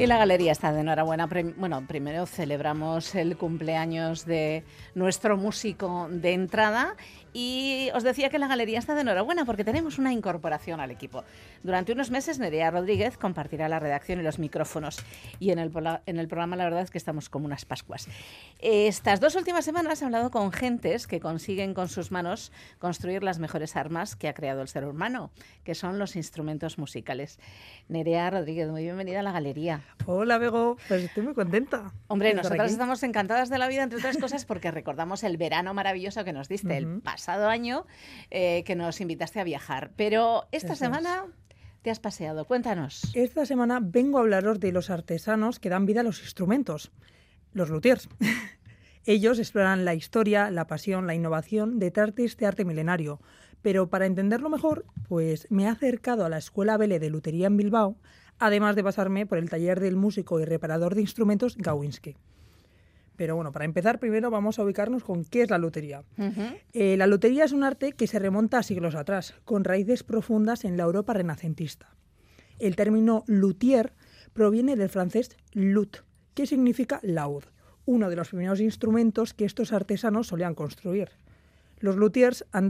Y la galería está de enhorabuena. Bueno, primero celebramos el cumpleaños de nuestro músico de entrada y os decía que la galería está de enhorabuena porque tenemos una incorporación al equipo. Durante unos meses Nerea Rodríguez compartirá la redacción y los micrófonos y en el programa la verdad es que estamos como unas pascuas. Estas 2 últimas semanas he hablado con gentes que consiguen con sus manos construir las mejores armas que ha creado el ser humano, que son los instrumentos musicales. Nerea Rodríguez, muy bienvenida a la galería. Hola, Bego, pues estoy muy contenta. Hombre, nosotras estamos encantadas de la vida, entre otras cosas, porque recordamos el verano maravilloso que nos diste el pasado año, que nos invitaste a viajar. Pero esta semana te has paseado, cuéntanos. Esta semana vengo a hablaros de los artesanos que dan vida a los instrumentos, los luthiers. Ellos exploran la historia, la pasión, la innovación detrás de este arte milenario. Pero para entenderlo mejor, pues me he acercado a la Escuela Vele de Lutería en Bilbao, además de pasarme por el taller del músico y reparador de instrumentos Gawinski. Pero bueno, para empezar, primero vamos a ubicarnos con qué es la lutería. La lutería es un arte que se remonta a siglos atrás, con raíces profundas en la Europa renacentista. El término luthier proviene del francés lut, que significa laúd, uno de los primeros instrumentos que estos artesanos solían construir. Los luthiers han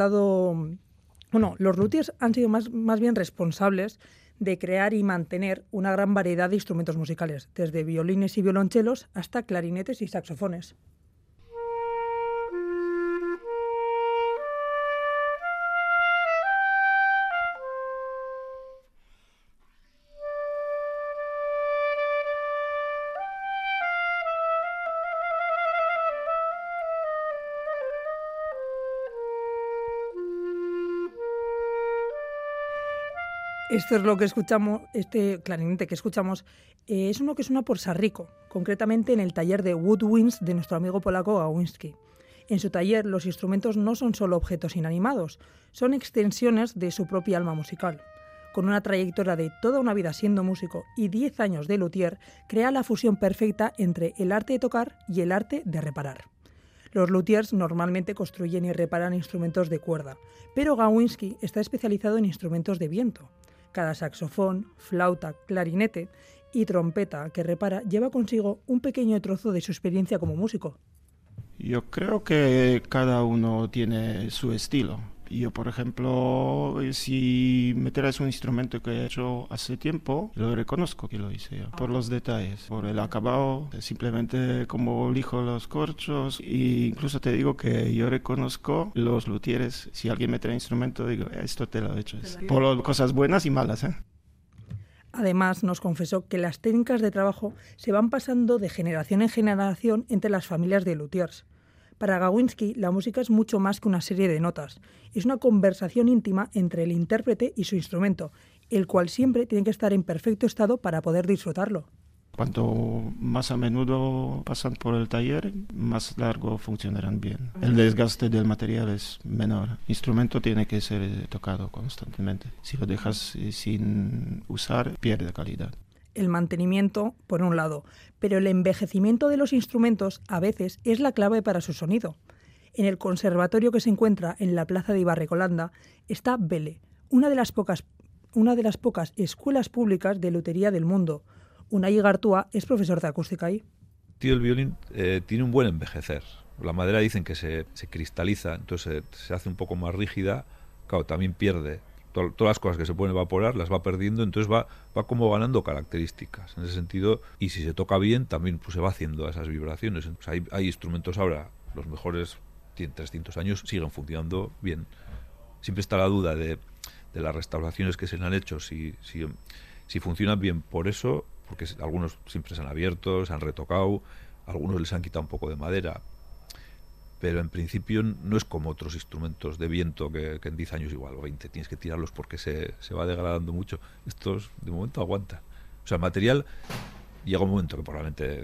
sido más bien responsables de crear y mantener una gran variedad de instrumentos musicales, desde violines y violonchelos hasta clarinetes y saxofones. Esto es lo que escuchamos, este clarinete que escuchamos es uno que suena por Sarrico, concretamente en el taller de woodwinds de nuestro amigo polaco Gawinski. En su taller los instrumentos no son solo objetos inanimados, son extensiones de su propia alma musical. Con una trayectoria de toda una vida siendo músico y 10 años de luthier, crea la fusión perfecta entre el arte de tocar y el arte de reparar. Los luthiers normalmente construyen y reparan instrumentos de cuerda, pero Gawinski está especializado en instrumentos de viento. Cada saxofón, flauta, clarinete y trompeta que repara lleva consigo un pequeño trozo de su experiencia como músico. Yo creo que cada uno tiene su estilo. Yo, por ejemplo, si me traes un instrumento que he hecho hace tiempo, lo reconozco que lo hice yo, por los detalles, por el acabado, simplemente como lijo los corchos. E incluso te digo que yo reconozco los luthieres. Si alguien me trae instrumento, digo, esto te lo he hecho. Por cosas buenas y malas, ¿eh? Además, nos confesó que las técnicas de trabajo se van pasando de generación en generación entre las familias de luthiers. Para Gawinski, la música es mucho más que una serie de notas. Es una conversación íntima entre el intérprete y su instrumento, el cual siempre tiene que estar en perfecto estado para poder disfrutarlo. Cuanto más a menudo pasan por el taller, más largo funcionarán bien. El desgaste del material es menor. El instrumento tiene que ser tocado constantemente. Si lo dejas sin usar, pierde calidad. El mantenimiento, por un lado, pero el envejecimiento de los instrumentos a veces es la clave para su sonido. En el conservatorio que se encuentra en la plaza de Ibarrecolanda está Vele, una de las pocas escuelas públicas de lutería del mundo. Unai Igartua es profesor de acústica ahí. El violín tiene un buen envejecer. La madera dicen que se cristaliza, entonces se hace un poco más rígida. Claro, también pierde. Todas las cosas que se pueden evaporar las va perdiendo, entonces va como ganando características en ese sentido, y si se toca bien también pues se va haciendo esas vibraciones. Entonces, hay instrumentos ahora, los mejores tienen 300 años, siguen funcionando bien. Siempre está la duda de las restauraciones que se le han hecho, si funcionan bien por eso, porque algunos siempre se han abierto, se han retocado, algunos les han quitado un poco de madera. Pero en principio no es como otros instrumentos de viento que en 10 años igual, o 20, tienes que tirarlos porque se va degradando mucho. Estos de momento aguantan. O sea, el material llega un momento que probablemente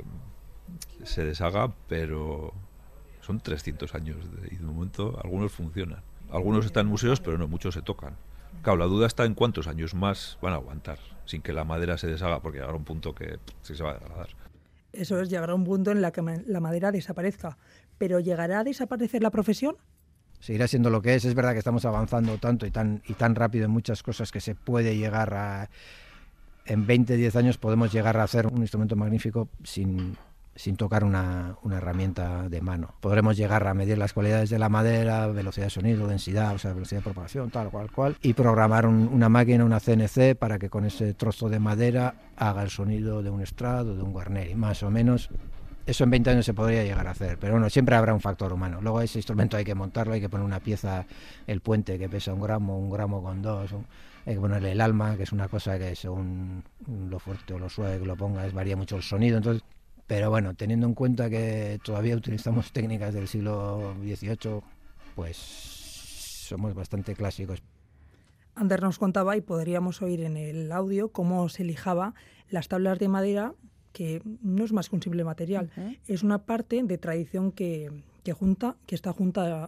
se deshaga, pero son 300 años y de momento algunos funcionan. Algunos están en museos, pero no, muchos se tocan. Claro, la duda está en cuántos años más van a aguantar sin que la madera se deshaga, porque llegará un punto que se va a degradar. Eso es, llegará un punto en la que la madera desaparezca. ¿Pero llegará a desaparecer la profesión? Seguirá siendo lo que es. Es verdad que estamos avanzando tanto y tan rápido en muchas cosas que se puede llegar a en 10 años podemos llegar a hacer un instrumento magnífico sin tocar una herramienta de mano. Podremos llegar a medir las cualidades de la madera, velocidad de sonido, densidad, o sea, velocidad de propagación, tal cual, y programar una máquina, una CNC, para que con ese trozo de madera haga el sonido de un Strad o de un Guarneri, más o menos. Eso en 20 años se podría llegar a hacer, pero bueno, siempre habrá un factor humano. Luego ese instrumento hay que montarlo, hay que poner una pieza, el puente que pesa 1 gramo con 2, hay que ponerle el alma, que es una cosa que según lo fuerte o lo suave que lo pongas varía mucho el sonido. Entonces, pero bueno, teniendo en cuenta que todavía utilizamos técnicas del siglo XVIII, pues somos bastante clásicos. Ander nos contaba, y podríamos oír en el audio, cómo se lijaba las tablas de madera, que no es más que un simple material. Es una parte de tradición que está junta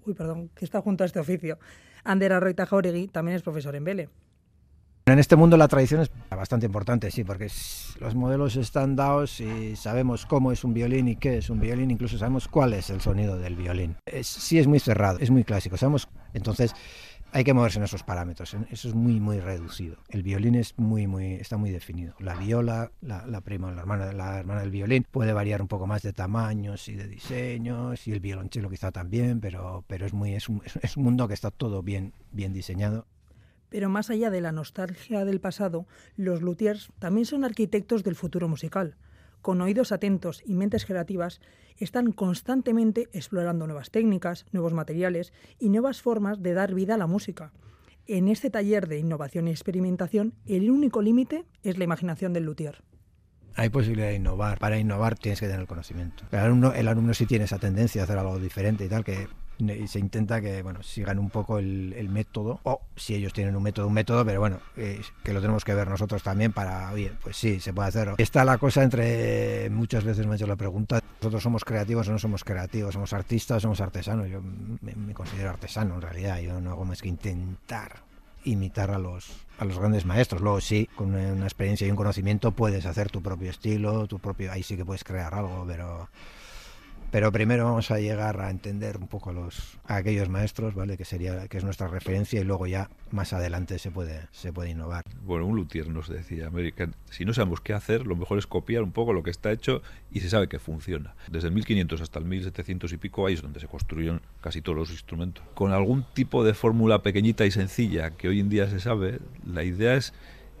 a este oficio. Ander Arroita Jauregui también es profesor en Vele. En este mundo la tradición es bastante importante, sí, porque los modelos están dados y sabemos cómo es un violín y qué es un violín, incluso sabemos cuál es el sonido del violín. Sí, es muy cerrado, es muy clásico, sabemos. Entonces hay que moverse en esos parámetros, eso es muy, muy reducido. El violín está muy definido. La viola, la prima, la hermana del violín, puede variar un poco más de tamaños y de diseños, y el violonchelo quizá también, pero es un mundo que está todo bien diseñado. Pero más allá de la nostalgia del pasado, los luthiers también son arquitectos del futuro musical. Con oídos atentos y mentes creativas, están constantemente explorando nuevas técnicas, nuevos materiales y nuevas formas de dar vida a la música. En este taller de innovación y experimentación, el único límite es la imaginación del luthier. Hay posibilidad de innovar. Para innovar tienes que tener conocimiento. El alumno sí tiene esa tendencia a hacer algo diferente y tal, que se intenta que sigan un poco el método, o si ellos tienen un método, pero bueno, que lo tenemos que ver nosotros también para, oye, pues sí, se puede hacer. Está la cosa entre, muchas veces me han hecho la pregunta, ¿nosotros somos creativos o no somos creativos? ¿Somos artistas o somos artesanos? Yo me considero artesano en realidad, yo no hago más que intentar imitar a los grandes maestros. Luego sí, con una experiencia y un conocimiento puedes hacer tu propio estilo, ahí sí que puedes crear algo, pero primero vamos a llegar a entender un poco a aquellos maestros, ¿vale? Que es nuestra referencia, y luego ya más adelante se puede innovar. Bueno, un luthier nos decía, América, si no sabemos qué hacer, lo mejor es copiar un poco lo que está hecho y se sabe que funciona. Desde el 1500 hasta el 1700 y pico, ahí es donde se construyeron casi todos los instrumentos. Con algún tipo de fórmula pequeñita y sencilla que hoy en día se sabe, la idea es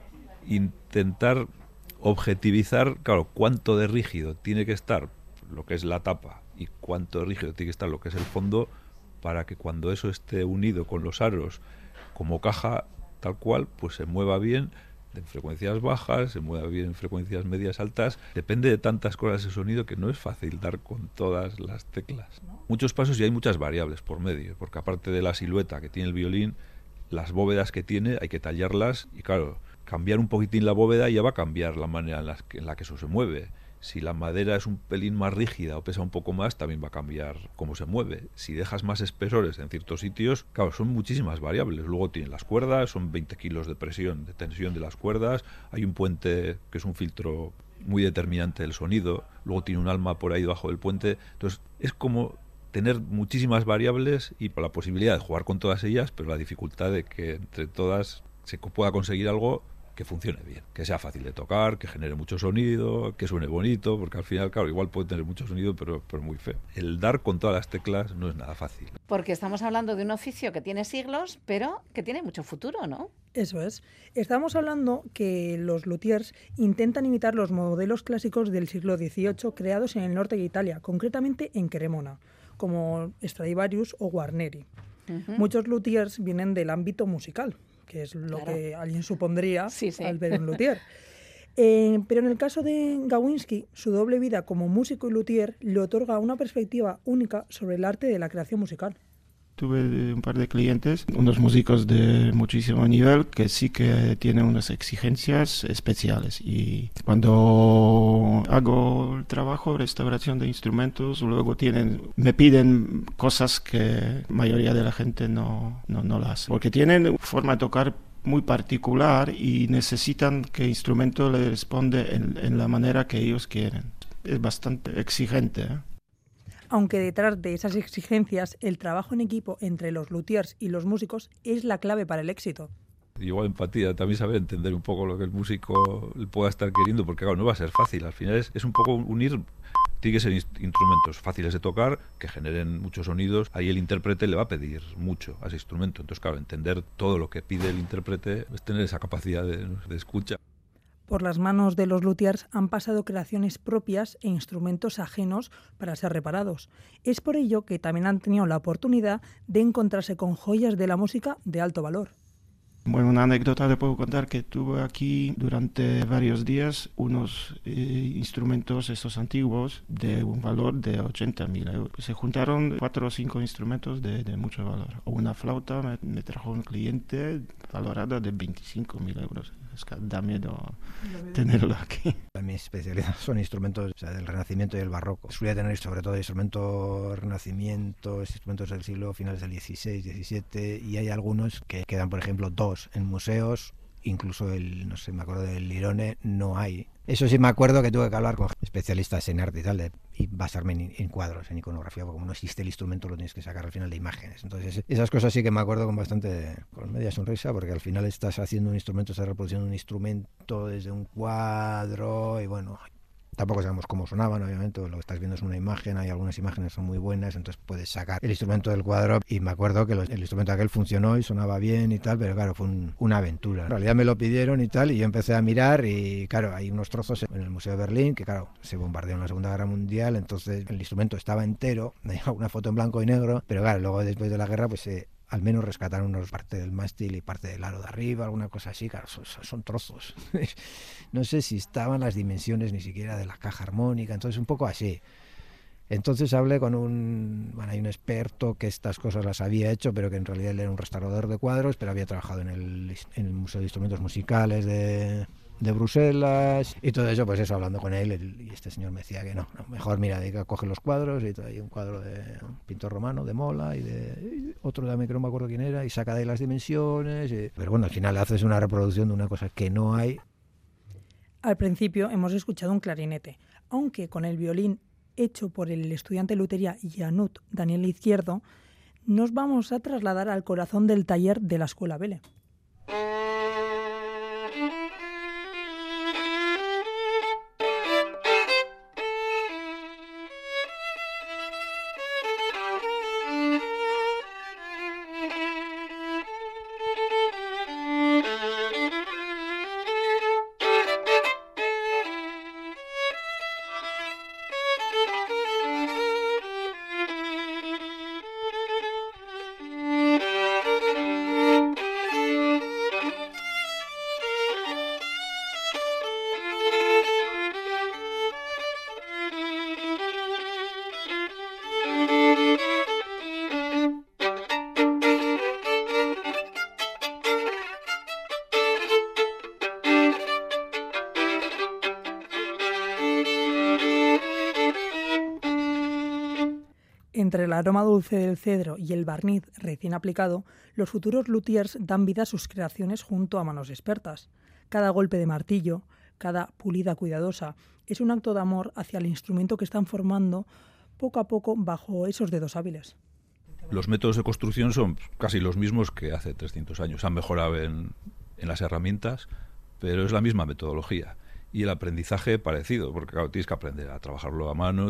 intentar objetivizar, claro, cuánto de rígido tiene que estar lo que es la tapa y cuánto rígido tiene que estar lo que es el fondo, para que cuando eso esté unido con los aros como caja tal cual, pues se mueva bien en frecuencias bajas, se mueva bien en frecuencias medias altas. Depende de tantas cosas ese sonido que no es fácil dar con todas las teclas. Muchos pasos y hay muchas variables por medio, porque aparte de la silueta que tiene el violín, las bóvedas que tiene hay que tallarlas y claro, cambiar un poquitín la bóveda ya va a cambiar la manera en la que eso se mueve. Si la madera es un pelín más rígida o pesa un poco más, también va a cambiar cómo se mueve. Si dejas más espesores en ciertos sitios, claro, son muchísimas variables. Luego tienen las cuerdas, son 20 kilos de presión, de tensión de las cuerdas. Hay un puente que es un filtro muy determinante del sonido. Luego tiene un alma por ahí debajo del puente. Entonces, es como tener muchísimas variables y la posibilidad de jugar con todas ellas, pero la dificultad de que entre todas se pueda conseguir algo que funcione bien, que sea fácil de tocar, que genere mucho sonido, que suene bonito, porque al final, claro, igual puede tener mucho sonido, pero muy feo. El dar con todas las teclas no es nada fácil. Porque estamos hablando de un oficio que tiene siglos, pero que tiene mucho futuro, ¿no? Eso es. Estamos hablando que los luthiers intentan imitar los modelos clásicos del siglo XVIII creados en el norte de Italia, concretamente en Cremona, como Stradivarius o Guarneri. Muchos luthiers vienen del ámbito musical, que es lo que alguien supondría al ver un luthier. Pero en el caso de Gawinski, su doble vida como músico y luthier le otorga una perspectiva única sobre el arte de la creación musical. Tuve un par de clientes, unos músicos de muchísimo nivel que sí que tienen unas exigencias especiales, y cuando hago el trabajo de restauración de instrumentos, luego me piden cosas que la mayoría de la gente no lo hace, porque tienen forma de tocar muy particular y necesitan que el instrumento le responda en la manera que ellos quieren. Es bastante exigente, ¿eh? Aunque detrás de esas exigencias, el trabajo en equipo entre los luthiers y los músicos es la clave para el éxito. Y igual empatía, también saber entender un poco lo que el músico pueda estar queriendo, porque claro, no va a ser fácil. Al final es un poco unir. Tiene que ser instrumentos fáciles de tocar, que generen muchos sonidos. Ahí el intérprete le va a pedir mucho a ese instrumento. Entonces, claro, entender todo lo que pide el intérprete es tener esa capacidad de escucha. Por las manos de los luthiers han pasado creaciones propias e instrumentos ajenos para ser reparados. Es por ello que también han tenido la oportunidad de encontrarse con joyas de la música de alto valor. Bueno, una anécdota le puedo contar que tuve aquí durante varios días unos instrumentos estos antiguos de un valor de 80.000 euros. Se juntaron 4 o 5 instrumentos de mucho valor. Una flauta me trajo un cliente valorada de 25.000 euros. Es que da miedo tenerlo aquí. Mi especialidad son instrumentos, o sea, del Renacimiento y el Barroco. Solía tener sobre todo instrumentos Renacimiento, instrumentos del siglo finales del XVI, XVII, y hay algunos que quedan, por ejemplo, 2 en museos. Incluso no sé, me acuerdo del Lirone, no hay. Eso sí me acuerdo que tuve que hablar con especialistas en arte y tal, y basarme en cuadros, en iconografía, porque como no existe el instrumento lo tienes que sacar al final de imágenes. Entonces esas cosas sí que me acuerdo con media sonrisa, porque al final estás haciendo un instrumento, estás reproduciendo un instrumento desde un cuadro, y bueno, tampoco sabemos cómo sonaban, obviamente, lo que estás viendo es una imagen, hay algunas imágenes que son muy buenas, entonces puedes sacar el instrumento del cuadro, y me acuerdo que el instrumento aquel funcionó y sonaba bien y tal, pero claro, fue una aventura. En realidad me lo pidieron y tal, y yo empecé a mirar, y claro, hay unos trozos en el Museo de Berlín, que claro, se bombardeó en la Segunda Guerra Mundial, entonces el instrumento estaba entero, hay una foto en blanco y negro, pero claro, luego después de la guerra, pues al menos rescataron unos parte del mástil y parte del aro de arriba, alguna cosa así, claro, son trozos. No sé si estaban las dimensiones ni siquiera de la caja armónica, entonces un poco así. Entonces hablé con hay un experto que estas cosas las había hecho, pero que en realidad él era un restaurador de cuadros, pero había trabajado en el Museo de Instrumentos Musicales de Bruselas, y todo eso, pues eso, hablando con él, y este señor me decía que no, mejor mira, coge los cuadros, y hay un cuadro de un pintor romano, de Mola, y otro de que no me acuerdo quién era, y saca de ahí las dimensiones, pero bueno, al final haces una reproducción de una cosa que no hay. Al principio hemos escuchado un clarinete, aunque con el violín hecho por el estudiante de lutería Janut Daniel Izquierdo, nos vamos a trasladar al corazón del taller de la Escuela Belle. Entre el aroma dulce del cedro y el barniz recién aplicado, los futuros luthiers dan vida a sus creaciones junto a manos expertas. Cada golpe de martillo, cada pulida cuidadosa, es un acto de amor hacia el instrumento que están formando poco a poco bajo esos dedos hábiles. Los métodos de construcción son casi los mismos que hace 300 años. Han mejorado en las herramientas, pero es la misma metodología. Y el aprendizaje parecido, porque claro, tienes que aprender a trabajarlo a mano.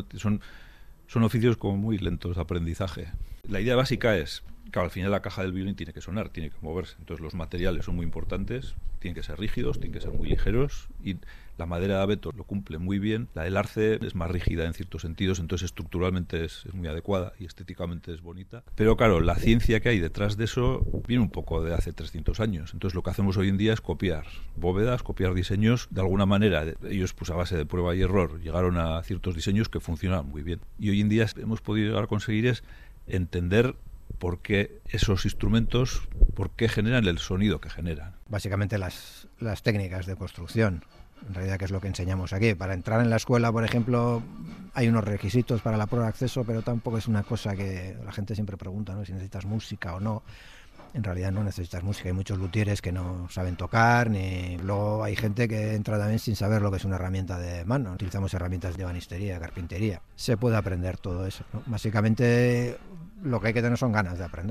Son oficios como muy lentos de aprendizaje. La idea básica es, claro, al final la caja del violín tiene que sonar, tiene que moverse. Entonces los materiales son muy importantes, tienen que ser rígidos, tienen que ser muy ligeros, y la madera de abeto lo cumple muy bien. La del arce es más rígida en ciertos sentidos, entonces estructuralmente es muy adecuada y estéticamente es bonita. Pero claro, la ciencia que hay detrás de eso viene un poco de hace 300 años. Entonces lo que hacemos hoy en día es copiar bóvedas, copiar diseños. De alguna manera, ellos pues a base de prueba y error llegaron a ciertos diseños que funcionan muy bien. Y hoy en día hemos podido llegar a conseguir es entender por qué esos instrumentos, por qué generan el sonido que generan. Básicamente las técnicas de construcción, en realidad, que es lo que enseñamos aquí. Para entrar en la escuela, por ejemplo, hay unos requisitos para la prueba de acceso, pero tampoco es una cosa que la gente siempre pregunta, ¿no?, si necesitas música o no. En realidad no necesitas música, hay muchos luthieres que no saben tocar, ni luego hay gente que entra también sin saber lo que es una herramienta de mano. Utilizamos herramientas de ebanistería, de carpintería. Se puede aprender todo eso, ¿no? Básicamente lo que hay que tener son ganas de aprender.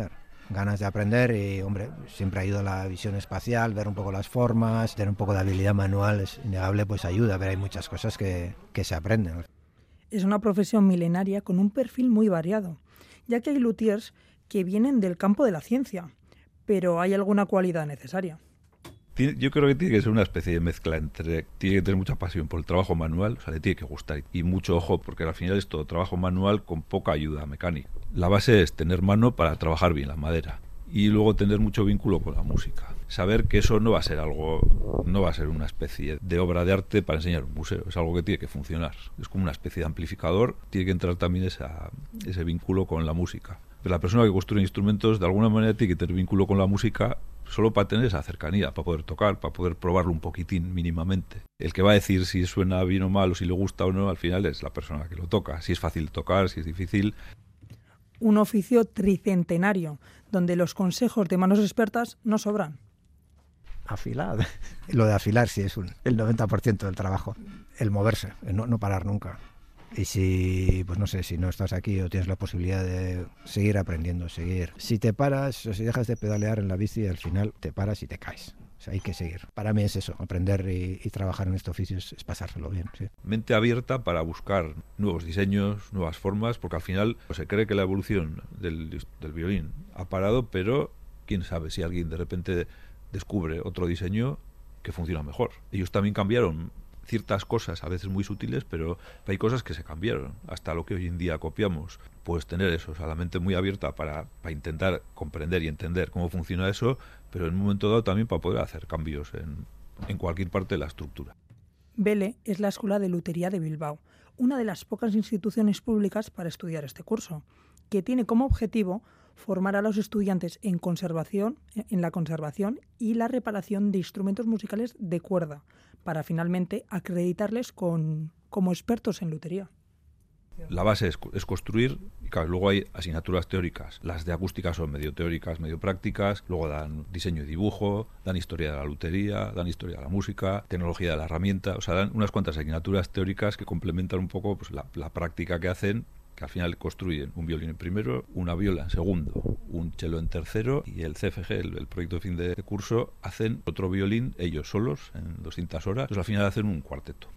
ganas de aprender y, hombre, siempre ayuda la visión espacial, ver un poco las formas, tener un poco de habilidad manual, es innegable, pues ayuda, pero hay muchas cosas que se aprenden. Es una profesión milenaria con un perfil muy variado, ya que hay luthiers que vienen del campo de la ciencia, pero hay alguna cualidad necesaria. Yo creo que tiene que ser una especie de mezcla entre... Tiene que tener mucha pasión por el trabajo manual, o sea, le tiene que gustar. Y mucho ojo, porque al final es todo trabajo manual con poca ayuda mecánica. La base es tener mano para trabajar bien la madera. Y luego tener mucho vínculo con la música. Saber que eso no va a ser algo... No va a ser una especie de obra de arte para enseñar un museo. Es algo que tiene que funcionar. Es como una especie de amplificador. Tiene que entrar también ese vínculo con la música. Pero la persona que construye instrumentos, de alguna manera, tiene que tener vínculo con la música solo para tener esa cercanía, para poder tocar, para poder probarlo un poquitín mínimamente. El que va a decir si suena bien o mal o si le gusta o no, al final es la persona que lo toca. Si es fácil de tocar, si es difícil. Un oficio tricentenario, donde los consejos de manos expertas no sobran. Afilar. Lo de afilar sí es el 90% del trabajo. El moverse, el no parar nunca. Y si, pues no sé, si no estás aquí o tienes la posibilidad de seguir aprendiendo, seguir. Si te paras o si dejas de pedalear en la bici, al final te paras y te caes. O sea, hay que seguir. Para mí es eso, aprender y trabajar en este oficio es pasárselo bien. Sí. Mente abierta para buscar nuevos diseños, nuevas formas, porque al final pues, se cree que la evolución del violín ha parado, pero quién sabe si alguien de repente descubre otro diseño que funciona mejor. Ellos también cambiaron ciertas cosas, a veces muy sutiles, pero hay cosas que se cambiaron. Hasta lo que hoy en día copiamos, pues tener eso, o sea, la mente muy abierta para intentar comprender y entender cómo funciona eso, pero en un momento dado también para poder hacer cambios en cualquier parte de la estructura. Belle es la Escuela de Lutería de Bilbao, una de las pocas instituciones públicas para estudiar este curso, que tiene como objetivo formar a los estudiantes en la conservación y la reparación de instrumentos musicales de cuerda, para finalmente acreditarles como expertos en lutería. La base es construir, y claro, luego hay asignaturas teóricas. Las de acústica son medio teóricas, medio prácticas, luego dan diseño y dibujo, dan historia de la lutería, dan historia de la música, tecnología de la herramienta, o sea, dan unas cuantas asignaturas teóricas que complementan un poco pues, la práctica que hacen, que al final construyen un violín en primero, una viola en segundo, un cello en tercero y el CFG, el proyecto de fin de curso, hacen otro violín ellos solos en 200 horas, entonces al final hacen un cuarteto.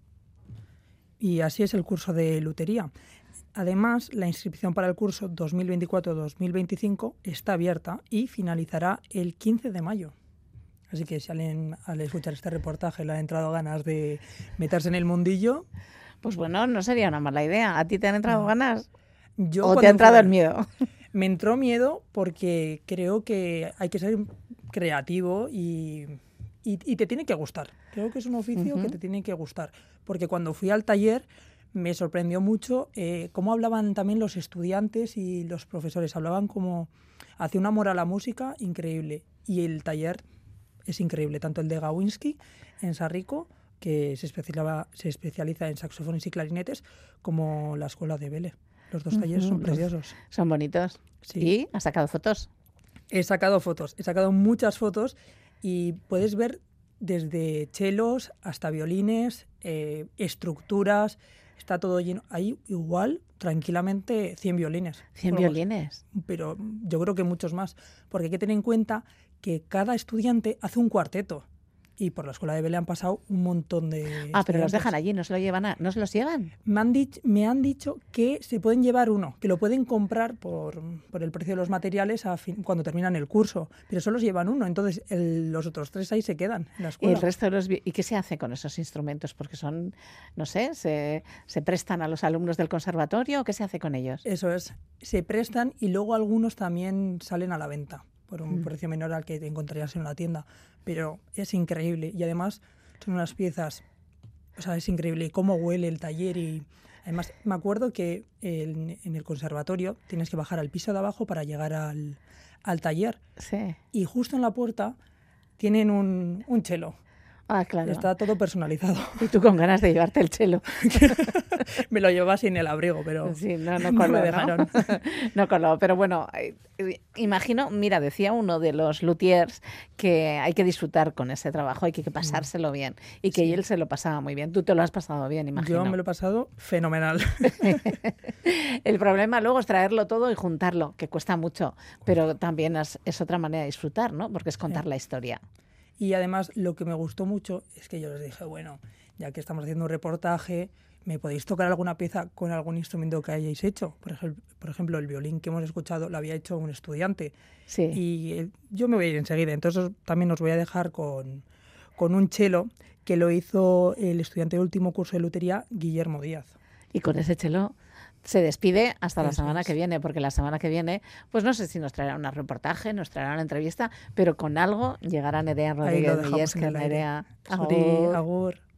Y así es el curso de lutería. Además, la inscripción para el curso 2024-2025 está abierta y finalizará el 15 de mayo. Así que si alguien al escuchar este reportaje le ha entrado ganas de meterse en el mundillo... Pues bueno, no sería una mala idea. ¿A ti te han entrado ganas? ¿O te ha entrado el miedo? Me entró miedo porque creo que hay que ser creativo y te tiene que gustar. Creo que es un oficio que te tiene que gustar. Porque cuando fui al taller me sorprendió mucho cómo hablaban también los estudiantes y los profesores. Hablaban como hacia un amor a la música increíble. Y el taller es increíble, tanto el de Gawinski en Sarrico, que se especializa en saxofones y clarinetes, como la escuela de Belle. Los dos talleres son preciosos. Son bonitos. Sí. ¿Y has sacado fotos? He sacado muchas fotos y puedes ver desde chelos hasta violines, estructuras, está todo lleno. Hay igual, tranquilamente, 100 violines. 100 violines. Pero yo creo que muchos más, porque hay que tener en cuenta que cada estudiante hace un cuarteto. Y por la escuela de Belle han pasado un montón de... Pero los dejan allí, ¿no se los llevan? Me han dicho que se pueden llevar uno, que lo pueden comprar por el precio de los materiales cuando terminan el curso, pero solo llevan uno, entonces los otros 3 ahí se quedan en la escuela. El resto de ¿Y qué se hace con esos instrumentos? Porque son, no sé, ¿se prestan a los alumnos del conservatorio o qué se hace con ellos? Eso es, se prestan y luego algunos también salen a la venta por un precio menor al que te encontrarías en la tienda. Pero es increíble y además son unas piezas, o sea, es increíble. Y cómo huele el taller y además me acuerdo que en el conservatorio tienes que bajar al piso de abajo para llegar al taller. Sí. Y justo en la puerta tienen un cello. Ah, claro. Está todo personalizado. Y tú con ganas de llevarte el chelo. Me lo llevaba sin el abrigo, pero Sí, no no coló, me dejaron. No coló, pero bueno, imagino, mira, decía uno de los luthiers que hay que disfrutar con ese trabajo, hay que pasárselo bien y que él se lo pasaba muy bien. Tú te lo has pasado bien, imagino. Yo me lo he pasado fenomenal. El problema luego es traerlo todo y juntarlo, que cuesta mucho, pero también es otra manera de disfrutar, ¿no? Porque es contar la historia. Y además lo que me gustó mucho es que yo les dije, bueno, ya que estamos haciendo un reportaje, ¿me podéis tocar alguna pieza con algún instrumento que hayáis hecho? Por ejemplo, el violín que hemos escuchado lo había hecho un estudiante. Sí. Y yo me voy a ir enseguida, entonces también os voy a dejar con un cello que lo hizo el estudiante de último curso de lutería, Guillermo Díaz. Y con ese chelo se despide hasta la Eso semana es. que viene, porque la semana que viene, pues no sé si nos traerá un reportaje, nos traerá una entrevista, pero con algo llegará Nerea Ahí Rodríguez lo dejamos Millesca, en el aire. Nerea. Zuri, Agur. agur.